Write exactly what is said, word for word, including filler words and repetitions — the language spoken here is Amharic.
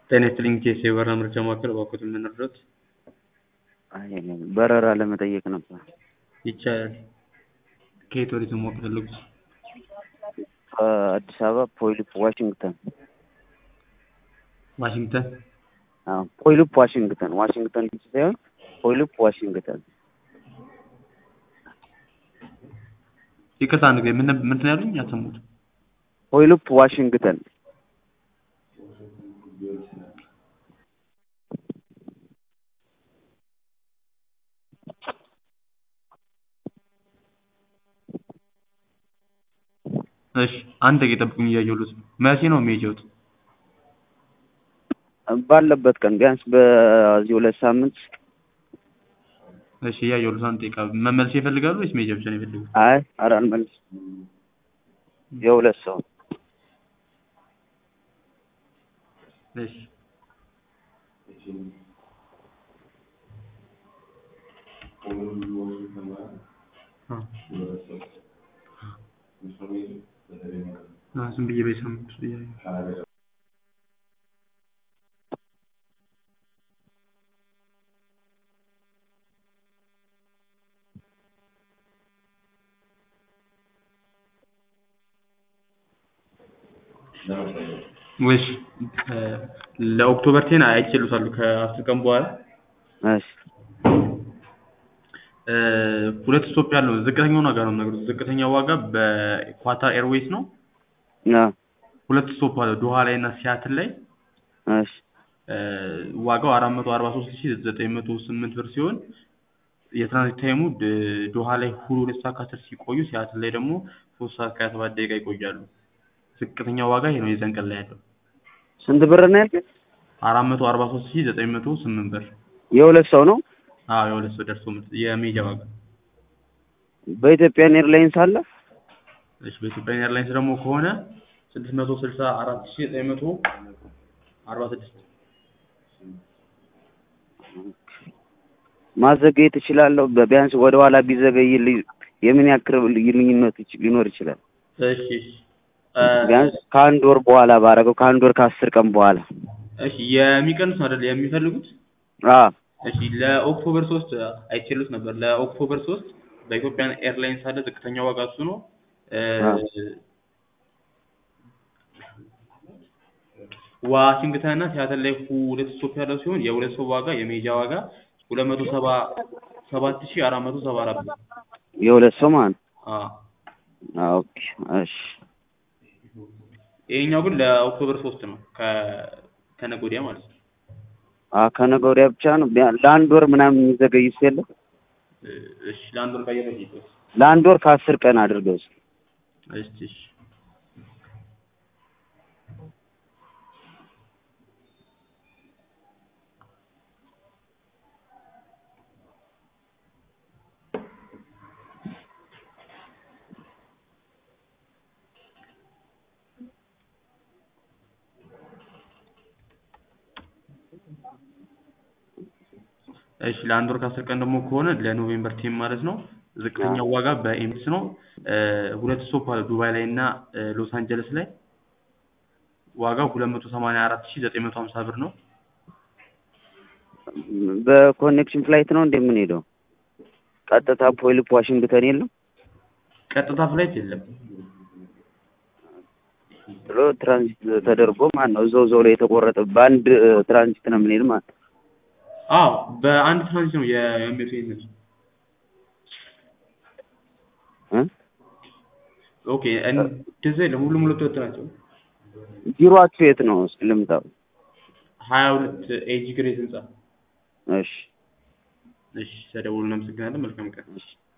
ጤና ይስጥልኝ ኬስ የበረራ መረጃ ማዕከል እባክዎት ምን ልርዳዎት? አይ በረራ ለመጠየቅ ነበር። ይቻላል። ከየት ወዴት ነው ማወቅ የፈለጉት? ከአዲስ አበባ ፖይልፕ ዋሽንግተን። ዋሽንግተን? አዎ ፖይልፕ ዋሽንግተን፣ ዋሽንግተን ዲሲ ሳይሆን ፖይልፕ ዋሽንግተን። ይቅርታ አንድ ጊዜ ምን ምንድን ነው ያሉኝ? አልሰማሁትም። ፖይልፕ ዋሽንግተን። እሺ አንድ ደቂቃ ጠብቁኝ እያየሁልዎት ነው። መቼ ነው የሚሄጂዎት? ባለበት ቀን ቢያንስ በዚህ ሁለት ሳምንት። እሺ እያየሁልዎት አንድ ደቂቃ። መመለስ ይፈልጋሉ ወይስ መሄጃ ብቻ ነው የፈለጉት? አይ ኧረ አልመልስም። የሁለት ሰው እሺ አ ዝም ብዬ በሳምንት እያየሁ ወይስ ለኦክቶበር ቴን አይችሉታለሁ ከአስር ቀን በኋላ። እሺ ሁለት ስቶፕ ያለው ዝቅተኛውን ዋጋ ነው የምነግርዎት። ዝቅተኛው ዋጋ በኳታር ኤርዌይስ ነው። አዎ ሁለት ስቶፕ አለው ዶሃ ላይ እና ሲያትል ላይ። እሺ ዋጋው አራት መቶ አርባ ሶስት ሺህ ዘጠኝ መቶ ስምንት ብር ሲሆን የትራንዚት ታይሙ ዶሃ ላይ ሁለት ሰዓት ከአስር ሲቆዩ ሲያትል ላይ ደግሞ ሶስት ሰዓት ከሃያ ሰባት ደቂቃ ይቆያሉ። ዝቅተኛው ዋጋ ይሄ ነው የዛን ቀን ላይ ያለው። ስንት ብር ነው ያልከኝ? አራት መቶ አርባ ሶስት ሺህ ዘጠኝ መቶ ስምንት ብር። የሁለት ሰው ነው? አዎ የሁለት ሰው ደርሶ መልስ የሜጃ ዋጋ። በኢትዮጵያን ኤርላይንስ አለ? እሺ በኢትዮጵያን ኤርላይንስ ደግሞ ከሆነ ስድስት መቶ ስልሳ አራት ሺህ ዘጠኝ መቶ አርባ ስድስት። ማዘገየት እችላለሁ? ቢያንስ ወደ ኋላ ቢዘገይልኝ የምን ያክል ልዩነት ሊኖር ይችላል? እሺ እሺ ቢያንስ ከአንድ ወር በኋላ ባደረገው ከአንድ ወር ከአስር ቀን በኋላ። እሺ የሚቀንስ ነው አይደል የሚፈልጉት? አዎ እሺ ለኦክቶበር ሶስት አይችሉት ነበር። ለኦክቶበር ሶስት በኢትዮጵያን ኤርላይንስ አለ ዝቅተኛው ዋጋ እሱ ነው። ዋሽንግተን እና ሲያትል ላይ ሁለት ስቶፕ ያለው ሲሆን የሁለት ሰው ዋጋ የሜጃ ዋጋ ሁለት መቶ ሰባ ሰባት ሺህ አራት መቶ ሰባ አራት ብር። የሁለት ሰው ማለት ነው? አዎ ኦኬ እሺ። ይሄኛው ግን ለኦክቶበር ሶስት ነው ከ ከነገ ወዲያ ማለት ነው። አ ከነገ ወዲያ ብቻ ነው? ለአንድ ወር ምናምን የሚዘገይስ የለም? እሺ ለአንድ ወር ካየለ ይቆይ። ለአንድ ወር ከአስር ቀን አድርገው። እሺ እሺ እሺ ለአንድ ወር ከአስር ቀን ደግሞ ከሆነ ለኖቬምበር ቴን ማለት ነው። ዝቅተኛው ዋጋ በኤምስ ነው። ሁለት ስቶፕ አለ ዱባይ ላይ እና ሎስ አንጀለስ ላይ። ዋጋው ሁለት መቶ ሰማንያ አራት ሺህ ዘጠኝ መቶ ሃምሳ ብር ነው። በኮኔክሽን ፍላይት ነው እንደምንሄደው? ቀጥታ ፖይልፕ ዋሽንግተን የለም? ቀጥታ ፍላይት የለም። ብሎ ትራንዚት ተደርጎ ማለት ነው እዛው እዛው ላይ የተቆረጠ በአንድ ትራንዚት ነው የምንሄድ ማለት ነው? አዎ በአንድ ትራንዚት ነው የሚሄዱት። እ ኦኬ እንደዛ የለም ሁሉም ሁለት ሁለት ናቸው። ቢሮአችሁ የት ነው? እስኪ ልምጣው። ሀያ ሁለት ኤጂ ግሬስ ህንጻ። እሺ እሺ ተደውሎ እናመሰግናለን። መልካም ቀን።